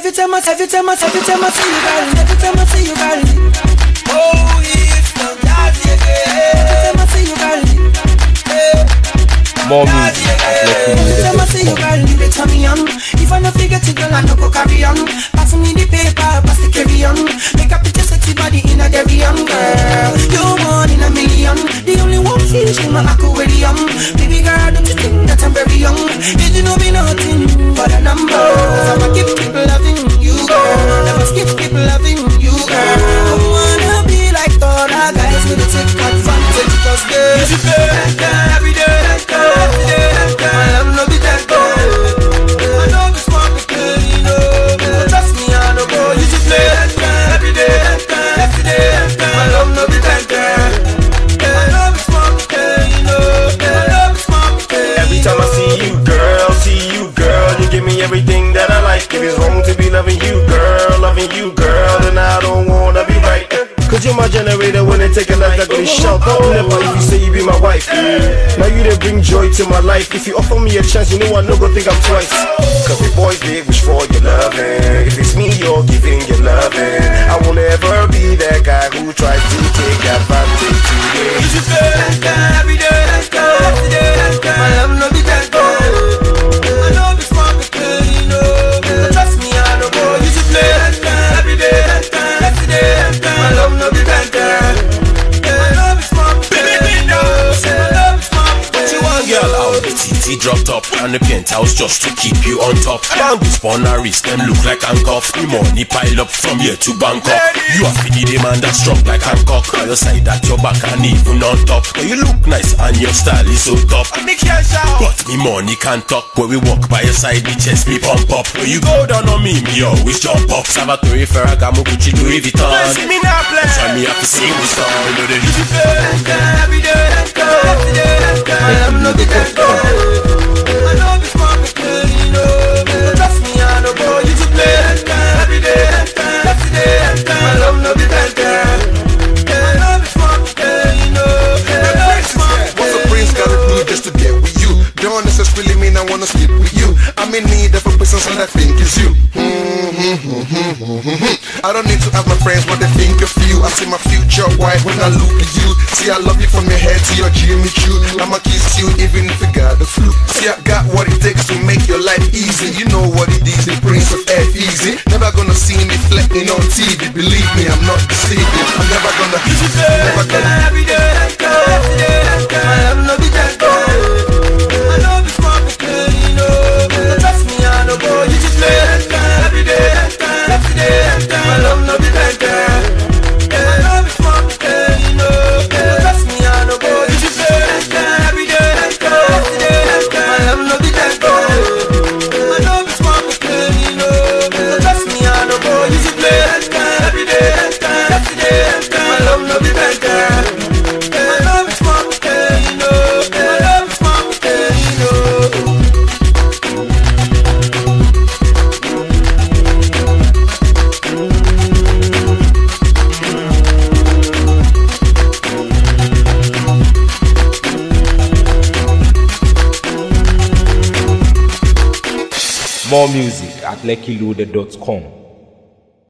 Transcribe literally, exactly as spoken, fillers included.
every time I, every time I, every time I see you, girl, every time I see you, girl. Oh, it's not that again. Every time I see you, girl. More music. Every time I see you, girl, you dey turn me on. If I no forget it, girl, I no go carry on. Pass me the paper, pass the carry on. Make a picture sexy body in a dairy young girl. You're one in a million. The only one fish in my aquarium. Baby girl, don't you think that I'm very young? Did you know me nothing but a number? I'ma keep keep loving you, girl. Never skip keep loving you, girl. I wanna be like all the guys with the take advantage, cause girl, you should feel like that every day. My love no be that girl. I know it's smart because you know. Trust me, I know go. You should play that girl every day, every day. My love no be that girl. I know it's smart because you know. My love is smart because every time I see you, girl, see you, girl, you give me everything that I like. If it's wrong to be loving you, girl, loving you, girl, then I don't wanna be right. Cause you're my generator, when they take a life, I go to shout out never if you say you be my wife. Now you done bring joy to my life. If you offer me a chance, you know I no go think I'm twice. Cause the boys, they wish for your loving. If it's me, you're giving your loving. I won't ever be that guy who tries to take advantage of you. you should feel like that every day, every day. My love no be that girl. I know it's smart because you know. Trust me, I know go. You should play like that every day, every day. My love no be that girl. My love is smart because you know. My love is smart because you want, girl, out the T T dropped up and the penthouse just to keep you on top. Down this Bonaris, them look like handcuffs. The money pile up from here to Bangkok. You have to be the man that's strong like Hancock. By your side at your back and even on top. But you look nice and your style is so top. But me money can't talk. When we walk by your side, me chest me pump up. When you go down on me, me always jump up. Salvatore Ferragamo, Gucci, Louis Vuitton. See me now play. So me have to sing this song. You know the you play every day, every day. My love no be that girl. I know it's smart because you know. Trust me, I know go. You should play every day, every day. My love no be that girl. I know it's smart because you know. I know it's smart. What's a prince gotta do just to get with you? Don't necessarily mean I wanna sleep with you. I'm in need of a person so that I think is you. I don't need to ask my friends what they think of you. I see my future wife when I look at you. See, I love you from your head to your Jimmy Choo. I'ma kiss you even if you got the flu. See, I got what it takes to make your life easy. You know what it is, the Prince of F easy. Never gonna see me flexing on T V. Believe me, I'm not deceiving. I'm never gonna, never gonna. Every day, every day. My love no be that girl. I know it's smart because you know. Trust me, I know go. You just play every day, every day. My love no be that girl. I know it's smart because you know. Trust me, I know go. You just play every day, every day. My love no be that girl. I know it's smart because you know. Trust me, I know go. You just play every day, every day. My love no be that girl. I know it's smart because you know. I love it's smart because you know. More music at lucky loaded dot com.